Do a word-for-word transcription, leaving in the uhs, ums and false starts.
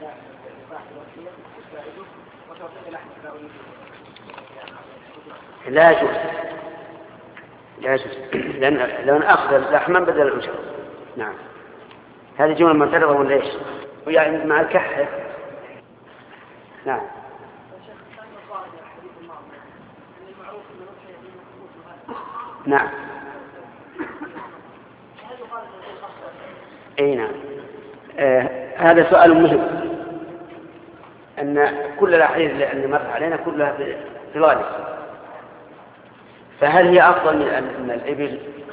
لا يجوز، لا يجوز، لأن لأن أخذ لحما بدل الأجرة. نعم، هذه جملة معترضة ولا إيش؟ يعني مع الكحة. نعم. نعم. أي نعم. آه هذا سؤال مهم، أن كل الأحاديث اللي مر علينا كلها في غالب، فهل هي أفضل من الإبل